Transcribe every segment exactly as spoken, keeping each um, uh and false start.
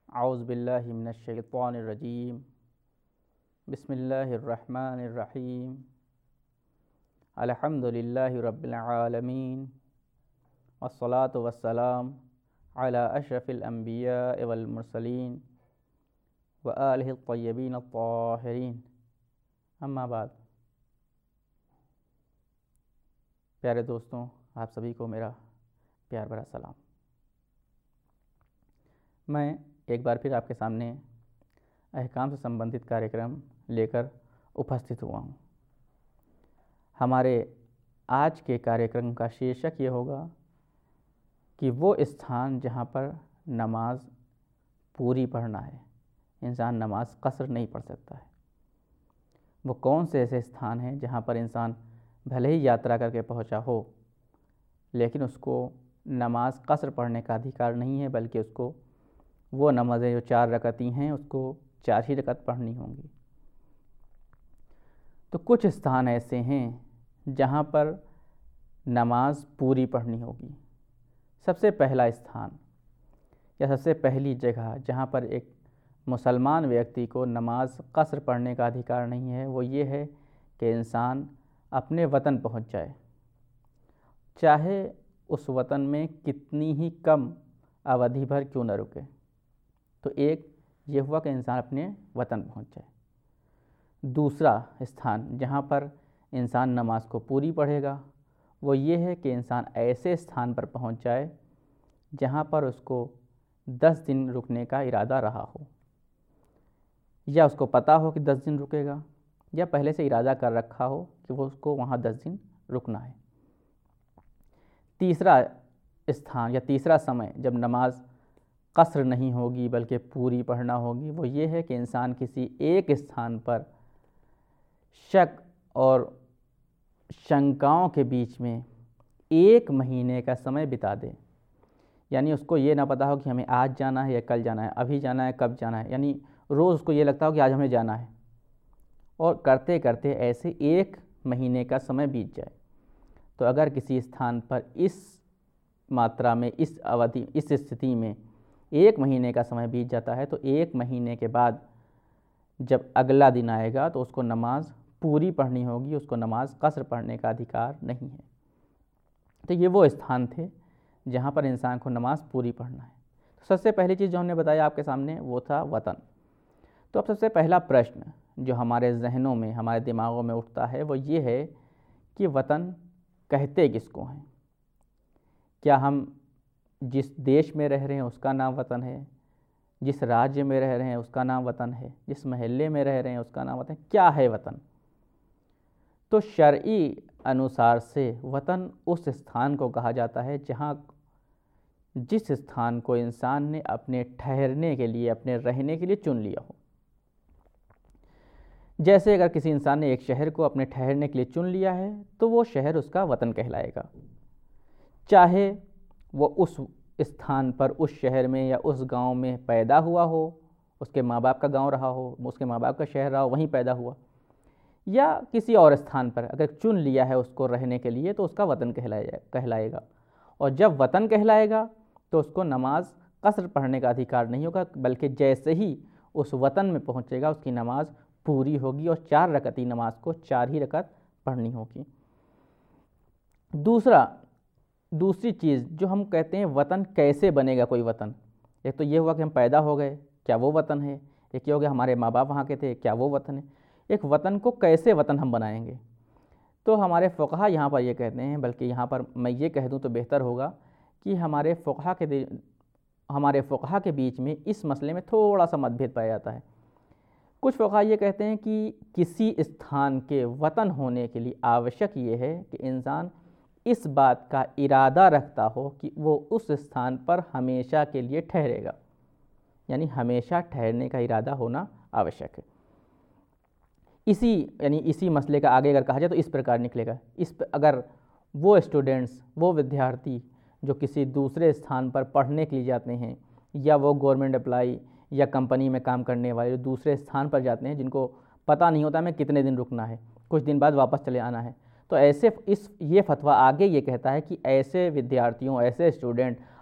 औज़ु बिल्लाहि मिनश्शैतानिर्रजीम बिस्मिल्लाहिर्रहमानिर्रहीम अल्हम्दुलिल्लाहि रब्बिल आलमीन वस्सलातु वस्सलाम अला अशरफिल अंबिया वल मुरसलीन व आलिहि तय्यबीन अत्ताहिरीन अम्मा बाद। प्यारे दोस्तों, आप सभी को मेरा प्यार भरा सलाम। मैं एक बार फिर आपके सामने अहकाम से संबंधित कार्यक्रम लेकर उपस्थित हुआ हूँ। हमारे आज के कार्यक्रम का शीर्षक ये होगा कि वो स्थान जहाँ पर नमाज पूरी पढ़ना है, इंसान नमाज कसर नहीं पढ़ सकता है। वो कौन से ऐसे स्थान हैं जहाँ पर इंसान भले ही यात्रा करके पहुँचा हो लेकिन उसको नमाज कसर पढ़ने का अधिकार नहीं है, बल्कि उसको वो नमाज़ें जो चार रकती हैं उसको चार ही रकत पढ़नी होंगी। तो कुछ स्थान ऐसे हैं जहाँ पर नमाज पूरी पढ़नी होगी। सबसे पहला स्थान या सबसे पहली जगह जहाँ पर एक मुसलमान व्यक्ति को नमाज कसर पढ़ने का अधिकार नहीं है, वो ये है कि इंसान अपने वतन पहुँच जाए, चाहे उस वतन में कितनी ही कम अवधि भर क्यों न रुके। तो एक ये हुआ कि इंसान अपने वतन पहुंच जाए। दूसरा स्थान जहां पर इंसान नमाज को पूरी पढ़ेगा वो ये है कि इंसान ऐसे स्थान पर पहुंच जाए जहां पर उसको दस दिन रुकने का इरादा रहा हो, या उसको पता हो कि दस दिन रुकेगा, या पहले से इरादा कर रखा हो कि वो उसको वहाँ दस दिन रुकना है। तीसरा स्थान या तीसरा समय जब नमाज कसर नहीं होगी बल्कि पूरी पढ़ना होगी वो ये है कि इंसान किसी एक स्थान पर शक और शंकाओं के बीच में एक महीने का समय बिता दे। यानी उसको ये ना पता हो कि हमें आज जाना है या कल जाना है, अभी जाना है, कब जाना है, यानी रोज़ उसको ये लगता हो कि आज हमें जाना है, और करते करते ऐसे एक महीने का समय बीत जाए। तो अगर किसी स्थान पर इस मात्रा में, इस अवधि, इस स्थिति में एक महीने का समय बीत जाता है तो एक महीने के बाद जब अगला दिन आएगा तो उसको नमाज पूरी पढ़नी होगी, उसको नमाज कसर पढ़ने का अधिकार नहीं है। तो ये वो स्थान थे जहाँ पर इंसान को नमाज पूरी पढ़ना है। तो सबसे पहली चीज़ जो हमने बताया आपके सामने वो था वतन। तो अब सबसे पहला प्रश्न जो हमारे जहनों में, हमारे दिमागों में उठता है वो ये है कि वतन कहते किसको हैं। क्या हम जिस देश में रह रहे हैं उसका नाम वतन है, जिस राज्य में रह रहे हैं उसका नाम वतन है, जिस महल्ले में रह रहे हैं उसका नाम वतन है? क्या है वतन? तो शरई अनुसार से वतन उस स्थान को कहा जाता है जहाँ जिस स्थान को इंसान ने अपने ठहरने के लिए, अपने रहने के लिए चुन लिया हो। जैसे अगर किसी इंसान ने एक शहर को अपने ठहरने के लिए चुन लिया है तो वो शहर उसका वतन कहलाएगा, चाहे वो उस स्थान पर, उस शहर में या उस गांव में पैदा हुआ हो, उसके माँ बाप का गांव रहा हो, उसके माँ बाप का शहर रहा हो, वहीं पैदा हुआ, या किसी और स्थान पर अगर चुन लिया है उसको रहने के लिए तो उसका वतन कहलाएगा कहलाएगा और जब वतन कहलाएगा तो उसको नमाज कसर पढ़ने का अधिकार नहीं होगा, बल्कि जैसे ही उस वतन में पहुँचेगा उसकी नमाज पूरी होगी और चार रकती नमाज को चार ही रकत पढ़नी होगी। दूसरा दूसरी चीज़ जो हम कहते हैं वतन कैसे बनेगा कोई वतन, एक तो ये हुआ कि हम पैदा हो गए, क्या वो वतन है? एक ये हो गया हमारे माँ बाप वहाँ के थे, क्या वो वतन है? एक वतन को कैसे वतन हम बनाएंगे? तो हमारे फ़ुक़हा यहाँ पर ये कहते हैं, बल्कि यहाँ पर मैं ये कह दूँ तो बेहतर होगा कि हमारे फ़ुक़हा के हमारे फ़ुक़हा के बीच में इस मसले में थोड़ा सा मतभेद पाया जाता है। कुछ फ़ुक़हा ये कहते हैं कि किसी स्थान के वतन होने के लिए आवश्यक ये है कि इंसान इस बात का इरादा रखता हो कि वो उस स्थान पर हमेशा के लिए ठहरेगा, यानी हमेशा ठहरने का इरादा होना आवश्यक है। इसी यानी इसी मसले का आगे अगर कहा जाए तो इस प्रकार निकलेगा। इस अगर वो स्टूडेंट्स, वो विद्यार्थी जो किसी दूसरे स्थान पर पढ़ने के लिए जाते हैं, या वो गवर्नमेंट एम्प्लॉई या कंपनी में काम करने वाले जो दूसरे स्थान पर जाते हैं, जिनको पता नहीं होता हमें कितने दिन रुकना है, कुछ दिन बाद वापस चले आना है, तो ऐसे इस ये फतवा आगे ये कहता है कि ऐसे विद्यार्थियों, ऐसे स्टूडेंट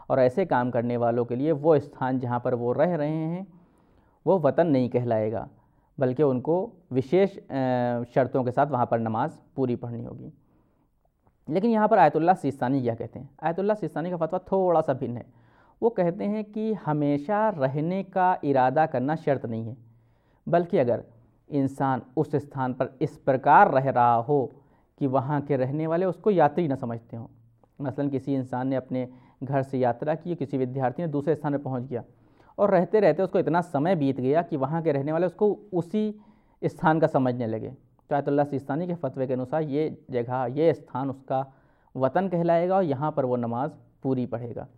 और ऐसे काम करने वालों के लिए वो स्थान जहाँ पर वो रह रहे हैं वो वतन नहीं कहलाएगा, बल्कि उनको विशेष शर्तों के साथ वहाँ पर नमाज पूरी पढ़नी होगी। लेकिन यहाँ पर आयतुल्लाह सिस्तानी क्या कहते हैं? आयतुल्लाह सिस्तानी का फतवा थोड़ा सा भिन्न है। वो कहते हैं कि हमेशा रहने का इरादा करना शर्त नहीं है, बल्कि अगर इंसान उस स्थान पर इस प्रकार रह रहा हो कि वहाँ के रहने वाले उसको यात्री न समझते हों। मसलन किसी इंसान ने अपने घर से यात्रा की, किसी विद्यार्थी ने दूसरे स्थान पर पहुँच गया और रहते रहते उसको इतना समय बीत गया कि वहाँ के रहने वाले उसको उसी स्थान का समझने लगे। तो आयतुल्लाह सिस्तानी के फतवे के अनुसार ये जगह, ये स्थान उसका वतन कहलाएगा और यहाँ पर वो नमाज पूरी पढ़ेगा।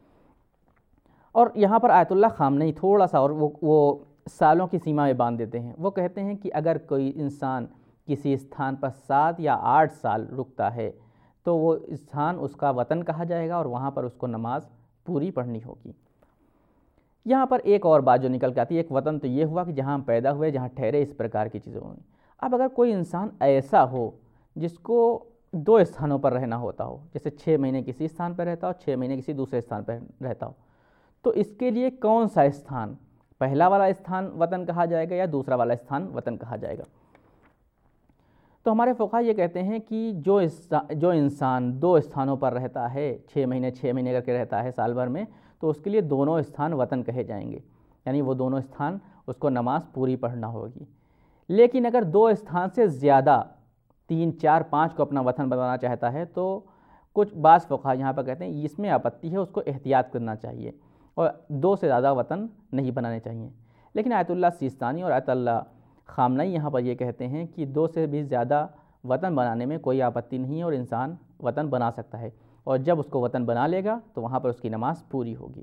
और यहाँ पर आयतुल्लाह खामनेई थोड़ा सा और वो वो सालों की सीमा में बांध देते हैं। वो कहते हैं कि अगर कोई इंसान किसी स्थान पर सात या आठ साल रुकता है तो वो स्थान उसका वतन कहा जाएगा और वहाँ पर उसको नमाज पूरी पढ़नी होगी। यहाँ पर एक और बात जो निकल के आती है, एक वतन तो ये हुआ कि जहाँ हम पैदा हुए, जहाँ ठहरे, इस प्रकार की चीज़ें हुई। अब अगर कोई इंसान ऐसा हो जिसको दो स्थानों पर रहना होता हो, जैसे छः महीने किसी स्थान पर रहता हो, छः महीने किसी दूसरे स्थान पर रहता हो, तो इसके लिए कौन सा स्थान, पहला वाला स्थान वतन कहा जाएगा या दूसरा वाला स्थान वतन कहा जाएगा? तो हमारे फ़ुक़हा ये कहते हैं कि जो जो इंसान दो स्थानों पर रहता है, छः महीने छः महीने करके रहता है साल भर में, तो उसके लिए दोनों स्थान वतन कहे जाएंगे, यानी वो दोनों स्थान उसको नमाज पूरी पढ़ना होगी। लेकिन अगर दो स्थान से ज़्यादा, तीन चार पाँच को अपना वतन बनाना चाहता है तो कुछ बाज़ फ़ुक़हा यहाँ पर कहते हैं इसमें आपत्ति है, उसको एहतियात करना चाहिए और दो से ज़्यादा वतन नहीं बनाने चाहिए। लेकिन आयतुल्लाह सिस्तानी और आयतुल्लाह खामनेई यहाँ पर ये कहते हैं कि दो से भी ज़्यादा वतन बनाने में कोई आपत्ति नहीं है और इंसान वतन बना सकता है, और जब उसको वतन बना लेगा तो वहाँ पर उसकी नमाज पूरी होगी।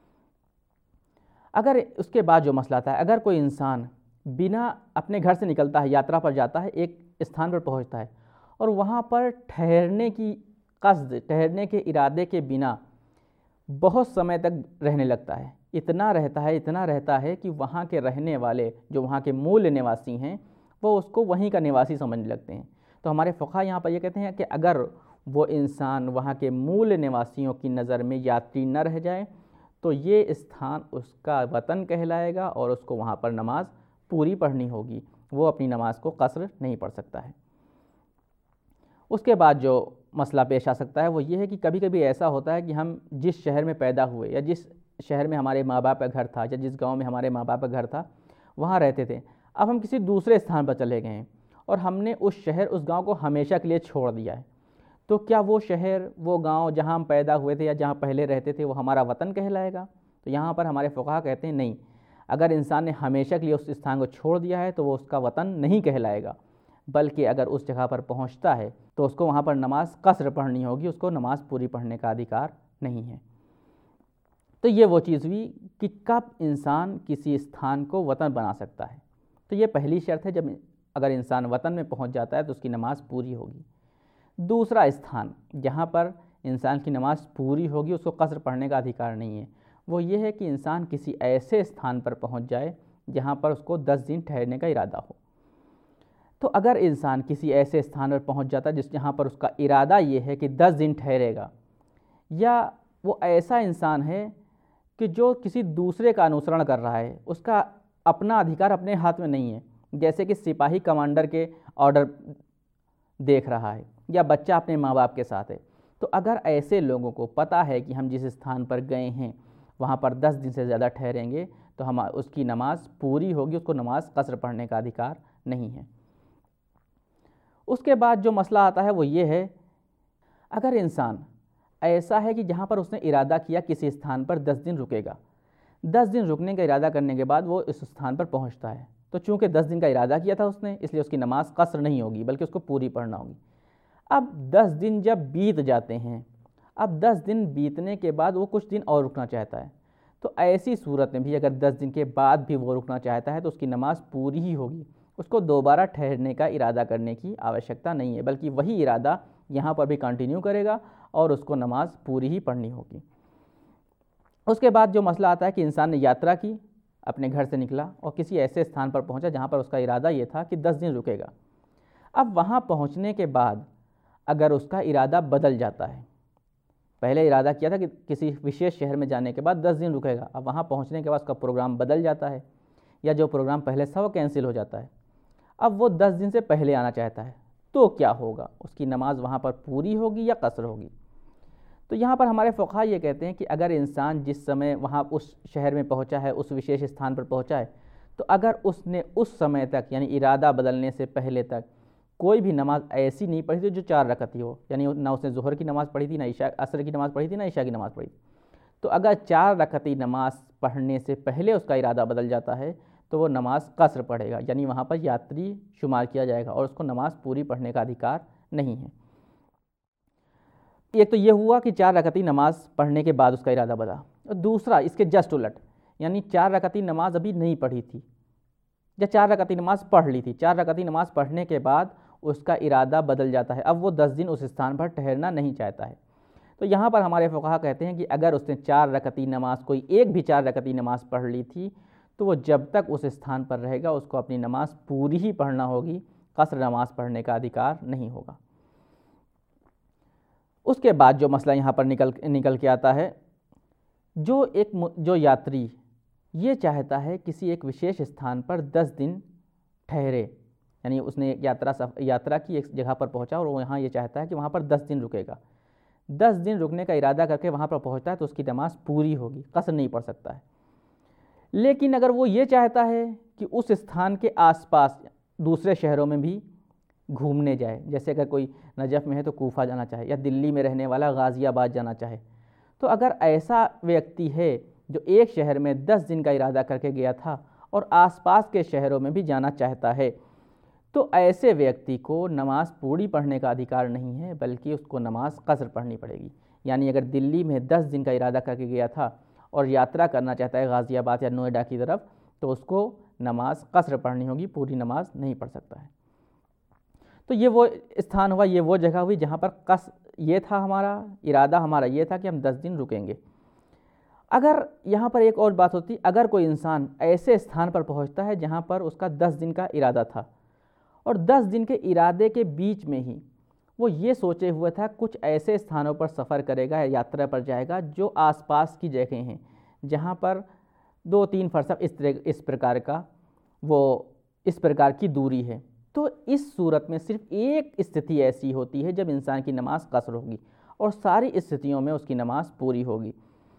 अगर उसके बाद जो मसला आता है, अगर कोई इंसान बिना अपने घर से निकलता है, यात्रा पर जाता है, एक स्थान पर पहुँचता है और वहाँ पर ठहरने की क़स्द, ठहरने के इरादे के बिना बहुत समय तक रहने लगता है, इतना रहता है इतना रहता है कि वहाँ के रहने वाले, जो वहाँ के मूल निवासी हैं, वो उसको वहीं का निवासी समझने लगते हैं। तो हमारे फ़ुक़हा यहाँ पर ये कहते हैं कि अगर वो इंसान वहाँ के मूल निवासियों की नज़र में यात्री न रह जाए तो ये स्थान उसका वतन कहलाएगा और उसको वहाँ पर नमाज पूरी पढ़नी होगी, वो अपनी नमाज को कसर नहीं पढ़ सकता है। उसके बाद जो मसला पेश आ सकता है वो ये है कि कभी कभी ऐसा होता है कि हम जिस शहर में पैदा हुए या जिस शहर में हमारे माँ बाप का घर था या जिस गांव में हमारे माँ बाप का घर था वहाँ रहते थे, अब हम किसी दूसरे स्थान पर चले गए हैं और हमने उस शहर, उस गांव को हमेशा के लिए छोड़ दिया है, तो क्या वो शहर, वो गांव जहाँ हम पैदा हुए थे या जहाँ पहले रहते थे वो हमारा वतन कहलाएगा? तो यहाँ पर हमारे फ़ुक़हा कहते हैं नहीं, अगर इंसान ने हमेशा के लिए उस स्थान को छोड़ दिया है तो वो उसका वतन नहीं कहलाएगा, बल्कि अगर उस जगह पर पहुँचता है तो उसको वहाँ पर नमाज कसर पढ़नी होगी, उसको नमाज पूरी पढ़ने का अधिकार नहीं है। तो ये वो चीज़ हुई कि कब इंसान किसी स्थान को वतन बना सकता है। तो ये पहली शर्त है, जब अगर इंसान वतन में पहुँच जाता है तो उसकी नमाज पूरी होगी। दूसरा स्थान जहाँ पर इंसान की नमाज पूरी होगी, उसको कसर पढ़ने का अधिकार नहीं है, वो ये है कि इंसान किसी ऐसे स्थान पर पहुँच जाए जहाँ पर उसको दस दिन ठहरने का इरादा हो। तो अगर इंसान किसी ऐसे स्थान पर पहुँच जाता है जिस जहाँ पर उसका इरादा ये है कि दस दिन ठहरेगा, या वो ऐसा इंसान है कि जो किसी दूसरे का अनुसरण कर रहा है, उसका अपना अधिकार अपने हाथ में नहीं है, जैसे कि सिपाही कमांडर के ऑर्डर देख रहा है या बच्चा अपने माँ बाप के साथ है, तो अगर ऐसे लोगों को पता है कि हम जिस स्थान पर गए हैं वहाँ पर दस दिन से ज़्यादा ठहरेंगे तो हम उसकी नमाज पूरी होगी, उसको नमाज कसर पढ़ने का अधिकार नहीं है। उसके बाद जो मसला आता है वो ये है, अगर इंसान ऐसा है कि जहाँ पर उसने इरादा किया किसी स्थान पर दस दिन रुकेगा, दस दिन रुकने का इरादा करने के बाद वो इस स्थान पर पहुँचता है, तो चूँकि दस दिन का इरादा किया था उसने, इसलिए उसकी नमाज कसर नहीं होगी बल्कि उसको पूरी पढ़ना होगी। अब दस दिन जब बीत जाते हैं, अब दस दिन बीतने के बाद वो कुछ दिन और रुकना चाहता है, तो ऐसी सूरत में भी अगर दस दिन के बाद भी वो रुकना चाहता है तो उसकी नमाज पूरी ही होगी, उसको दोबारा ठहरने का इरादा करने की आवश्यकता नहीं है, बल्कि वही इरादा यहाँ पर भी कंटिन्यू करेगा और उसको नमाज पूरी ही पढ़नी होगी। उसके बाद जो मसला आता है कि इंसान ने यात्रा की, अपने घर से निकला और किसी ऐसे स्थान पर पहुँचा जहाँ पर उसका इरादा ये था कि दस दिन रुकेगा। अब वहाँ पहुँचने के बाद अगर उसका इरादा बदल जाता है पहले इरादा किया था कि किसी विशेष शहर में जाने के बाद दस दिन रुकेगा, अब वहाँ पहुँचने के बाद उसका प्रोग्राम बदल जाता है या जो प्रोग्राम पहले था वो कैंसिल हो जाता है, अब वो दस दिन से पहले आना चाहता है, तो क्या होगा, उसकी नमाज वहाँ पर पूरी होगी या कसर होगी। तो यहाँ पर हमारे फ़ुक़हा ये कहते हैं कि अगर इंसान जिस समय वहाँ उस शहर में पहुँचा है, उस विशेष स्थान पर पहुँचा है, तो अगर उसने उस समय तक यानी इरादा बदलने से पहले तक कोई भी नमाज ऐसी नहीं पढ़ी थी जो चार रकअती हो, यानी ना उसने ज़ोहर की नमाज़ पढ़ी थी, ना ईशा असर की नमाज़ पढ़ी थी, ना ईशा की नमाज़ पढ़ी थी, तो अगर चार रकअती नमाज पढ़ने से पहले उसका इरादा बदल जाता है तो वो नमाज कसर पढ़ेगा, यानी वहाँ पर यात्री शुमार किया जाएगा और उसको नमाज पूरी पढ़ने का अधिकार नहीं है। एक तो ये हुआ कि चार रकअती नमाज पढ़ने के बाद उसका इरादा बदला, और दूसरा इसके जस्ट उलट, यानी चार रकअती नमाज अभी नहीं पढ़ी थी या चार रकअती नमाज पढ़ ली थी, चार रकअती नमाज पढ़ने के बाद उसका इरादा बदल जाता है, अब वो दस दिन उस स्थान पर ठहरना नहीं चाहता है। तो यहाँ पर हमारे फ़ुक़हा कहते हैं कि अगर उसने चार रकअती नमाज कोई एक भी चार रकअती नमाज पढ़ ली थी तो वो जब तक उस स्थान पर रहेगा उसको अपनी नमाज पूरी ही पढ़ना होगी, कसर नमाज पढ़ने का अधिकार नहीं होगा। उसके बाद जो मसला यहाँ पर निकल निकल के आता है, जो एक जो यात्री ये चाहता है किसी एक विशेष स्थान पर दस दिन ठहरे, यानी उसने यात्रा सफ यात्रा की एक जगह पर पहुँचा और वो यहाँ ये चाहता है कि वहाँ पर दस दिन रुकेगा, दस दिन रुकने का इरादा करके वहाँ पर पहुँचता है तो उसकी नमाज पूरी होगी, कसर नहीं पढ़ सकता है। लेकिन अगर वो ये चाहता है कि उस स्थान के आसपास दूसरे शहरों में भी घूमने जाए, जैसे अगर कोई नजफ़ में है तो कूफा जाना चाहे, या दिल्ली में रहने वाला गाज़ियाबाद जाना चाहे, तो अगर ऐसा व्यक्ति है जो एक शहर में दस दिन का इरादा करके गया था और आसपास के शहरों में भी जाना चाहता है, तो ऐसे व्यक्ति को नमाज पूरी पढ़ने का अधिकार नहीं है, बल्कि उसको नमाज कसर पढ़नी पड़ेगी। यानी अगर दिल्ली में दस दिन का इरादा करके गया था और यात्रा करना चाहता है गाज़ियाबाद या नोएडा की तरफ, तो उसको नमाज कसर पढ़नी होगी, पूरी नमाज नहीं पढ़ सकता है। तो ये वो स्थान हुआ, ये वो जगह हुई जहाँ पर कस ये था हमारा इरादा, हमारा ये था कि हम दस दिन रुकेंगे। अगर यहाँ पर एक और बात होती, अगर कोई इंसान ऐसे स्थान पर पहुँचता है जहाँ पर उसका दस दिन का इरादा था और दस दिन के इरादे के बीच में ही वो ये सोचे हुए था कुछ ऐसे स्थानों पर सफ़र करेगा, यात्रा पर जाएगा जो आसपास की जगह हैं, जहाँ पर दो तीन फरसख इस तरह इस प्रकार का वो इस प्रकार की दूरी है, तो इस सूरत में सिर्फ एक स्थिति ऐसी होती है जब इंसान की नमाज कसर होगी और सारी स्थितियों में उसकी नमाज पूरी होगी।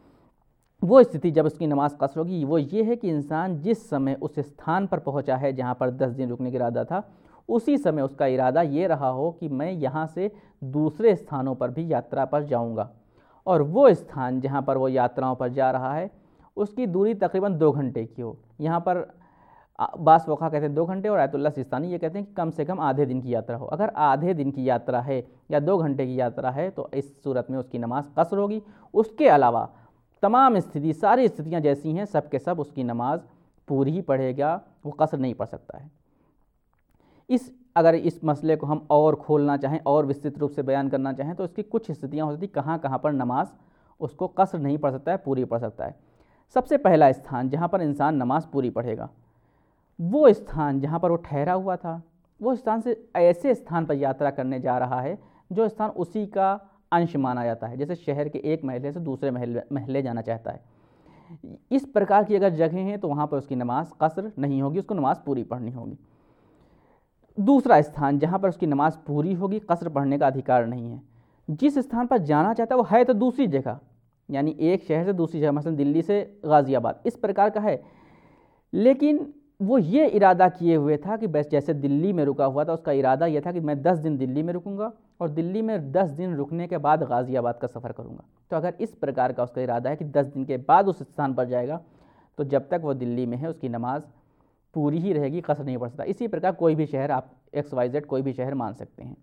वो स्थिति जब उसकी नमाज कसर होगी वो ये है कि इंसान जिस समय उस स्थान पर पहुंचा है जहाँ पर दस दिन रुकने का इरादा था, उसी समय उसका इरादा ये रहा हो कि मैं यहाँ से दूसरे स्थानों पर भी यात्रा पर जाऊँगा, और वो स्थान जहाँ पर वो यात्राओं पर जा रहा है उसकी दूरी तकरीबन दो घंटे की हो। यहाँ पर बास फ़ुक़हा कहते हैं दो घंटे और आयतुल्लाह सिस्तानी ये कहते हैं कि कम से कम आधे दिन की यात्रा हो। अगर आधे दिन की यात्रा है या दो घंटे की यात्रा है तो इस सूरत में उसकी नमाज कसर होगी। उसके अलावा तमाम स्थिति सारी स्थितियाँ जैसी हैं सब के सब उसकी नमाज पूरी ही पढ़ेगा, वो कसर नहीं पढ़ सकता है। इस अगर इस मसले को हम और खोलना चाहें और विस्तृत रूप से बयान करना चाहें तो इसकी कुछ स्थितियाँ हो सकती कहाँ कहाँ पर नमाज उसको कसर नहीं पढ़ सकता है, पूरी पढ़ सकता है। सबसे पहला स्थान जहाँ पर इंसान नमाज पूरी पढ़ेगा वो स्थान जहाँ पर वो ठहरा हुआ था, वो स्थान से ऐसे स्थान पर यात्रा करने जा रहा है जो स्थान उसी का अंश माना जाता है। जैसे शहर के एक महल्ले से दूसरे महल्ले महल्ले जाना चाहता है, इस प्रकार की अगर जगह हैं तो वहाँ पर उसकी नमाज कसर नहीं होगी, उसको नमाज पूरी पढ़नी होगी। दूसरा स्थान जहाँ पर उसकी नमाज पूरी होगी, कसर पढ़ने का अधिकार नहीं है, जिस स्थान पर जाना चाहता है वो है तो दूसरी जगह, यानी एक शहर से दूसरी जगह, मसलन दिल्ली से गाज़ियाबाद इस प्रकार का है, लेकिन वो ये इरादा किए हुए था कि बस जैसे दिल्ली में रुका हुआ था उसका इरादा यह था कि मैं दस दिन दिल्ली में रुकूंगा और दिल्ली में दस दिन रुकने के बाद गाज़ियाबाद का सफ़र करूंगा। तो अगर इस प्रकार का उसका इरादा है कि दस दिन के बाद उस स्थान पर जाएगा तो जब तक वो दिल्ली में है उसकी नमाज पूरी ही रहेगी, कसर नहीं पड़ सकता। इसी प्रकार कोई भी शहर आप एक्स वाई जेड कोई भी शहर मान सकते हैं।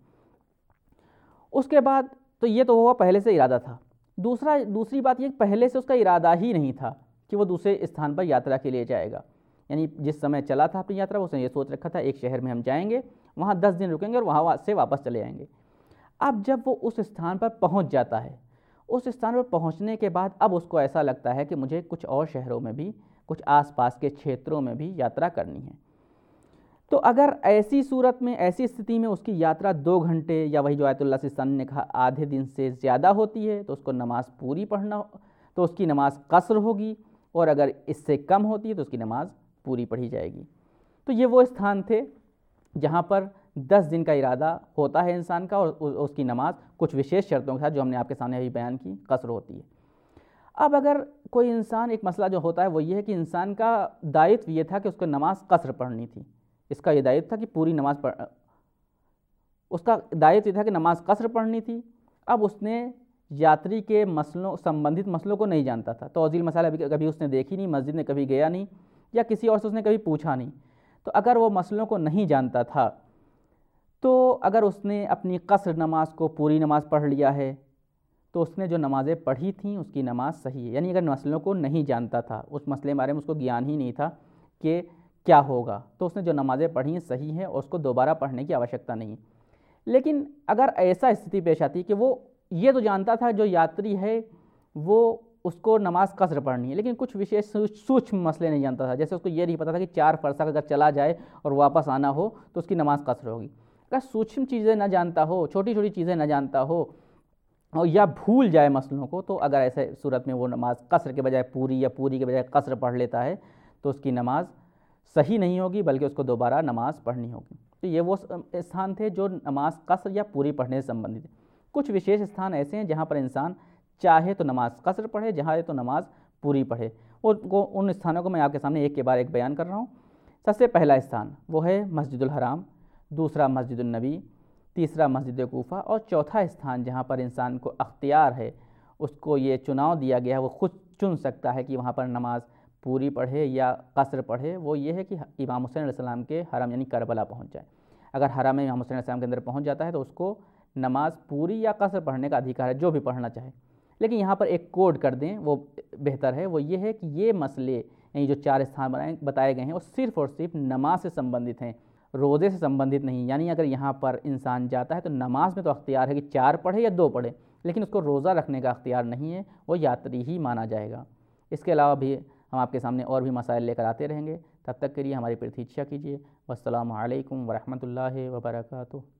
उसके बाद तो ये तो हुआ पहले से इरादा था। दूसरा दूसरी बात ये पहले से उसका इरादा ही नहीं था कि वो दूसरे स्थान पर यात्रा के लिए जाएगा, यानी जिस समय चला था अपनी यात्रा उसने ये सोच रखा था एक शहर में हम जाएंगे, वहाँ दस दिन रुकेंगे और वहाँ से वापस चले आएंगे। अब जब वो उस स्थान पर पहुँच जाता है, उस स्थान पर पहुँचने के बाद अब उसको ऐसा लगता है कि मुझे कुछ और शहरों में भी, कुछ आसपास के क्षेत्रों में भी यात्रा करनी है। तो अगर ऐसी सूरत में, ऐसी स्थिति में उसकी यात्रा दो घंटे या वही जो आयतुल्लाह सिस्तानी ने कहा आधे दिन से ज़्यादा होती है तो उसको नमाज़ पूरी पढ़ना, तो उसकी नमाज़ कसर होगी, और अगर इससे कम होती है तो उसकी नमाज़ पूरी पढ़ी जाएगी। तो ये वो स्थान थे जहाँ पर दस दिन का इरादा होता है इंसान का, और उसकी नमाज़ कुछ विशेष शर्तों के साथ जो हमने आपके सामने अभी बयान की कसर होती है। अब अगर कोई इंसान, एक मसला जो होता है वो ये है कि इंसान का दायित्व ये था कि उसको नमाज़ कसर पढ़नी थी, इसका ये दायित्व था कि पूरी नमाज़ पढ़ उसका दायित्व ये था कि नमाज़ कसर पढ़नी थी। अब उसने यात्री के मसलों, संबंधित मसलों को नहीं जानता था, तौज़ील मसाला कभी उसने देखी नहीं, मस्जिद में कभी गया नहीं, या किसी और से उसने कभी पूछा नहीं। तो अगर वो मसलों को नहीं जानता था तो अगर उसने अपनी कसर नमाज को पूरी नमाज पढ़ लिया है तो उसने जो नमाज़ें पढ़ी थीं उसकी नमाज सही है। यानी अगर मसलों को नहीं जानता था, उस मसले के बारे में उसको ज्ञान ही नहीं था कि क्या होगा, तो उसने जो नमाज़ें पढ़ी हैं सही है और उसको दोबारा पढ़ने की आवश्यकता नहीं। लेकिन अगर ऐसा स्थिति पेश आती कि वो ये तो जानता था जो यात्री है वो उसको नमाज कसर पढ़नी है, लेकिन कुछ विशेष सूक्ष्म मसले नहीं जानता था, जैसे उसको ये नहीं पता था कि चार फरसा अगर चला जाए और वापस आना हो तो उसकी नमाज कसर होगी। अगर सूक्ष्म चीज़ें ना जानता हो, छोटी छोटी चीज़ें ना जानता हो और या भूल जाए मसलों को, तो अगर ऐसे सूरत में वो नमाज कसर के बजाय पूरी या पूरी के बजाय कसर पढ़ लेता है तो उसकी नमाज सही नहीं होगी, बल्कि उसको दोबारा नमाज पढ़नी होगी। तो ये वो स्थान थे जो नमाज कसर या पूरी पढ़ने से संबंधित है। कुछ विशेष स्थान ऐसे हैं जहाँ पर इंसान चाहे तो नमाज कसर पढ़े, जहाँ तो नमाज पूरी पढ़े, और उन स्थानों को मैं आपके सामने एक के बाद एक बयान कर रहा हूँ। सबसे पहला स्थान वो है मस्जिदुल हराम, दूसरा मस्जिदुल नबी, तीसरा मस्जिद कूफा, और चौथा स्थान जहाँ पर इंसान को अख्तियार है, उसको ये चुनाव दिया गया है, वो खुद चुन सकता है कि वहाँ पर नमाज पूरी पढ़े या कसर पढ़े, वो ये है कि इमाम हुसैन अलैहिस्सलाम के हरम यानी करबला पहुँच जाए। अगर हरम में इमाम हुसैन अलैहिस्सलाम के अंदर पहुँच जाता है तो उसको नमाज पूरी या कसर पढ़ने का अधिकार है, जो भी पढ़ना चाहे। लेकिन यहाँ पर एक कोड कर दें वो बेहतर है, वो ये है कि ये मसले यानी जो चार स्थान बनाए बताए गए हैं वो सिर्फ़ और सिर्फ नमाज से संबंधित हैं, रोज़े से संबंधित नहीं। यानी अगर यहाँ पर इंसान जाता है तो नमाज में तो अख्तियार है कि चार पढ़े या दो पढ़े, लेकिन उसको रोज़ा रखने का अख्तियार नहीं है, वो यात्री ही माना जाएगा। इसके अलावा भी हम आपके सामने और भी मसाइल लेकर आते रहेंगे। तब तक के लिए हमारी प्रतीक्षा कीजिए। वस्सलामु अलैकुम वरहमतुल्लाहि वबरकातुहू।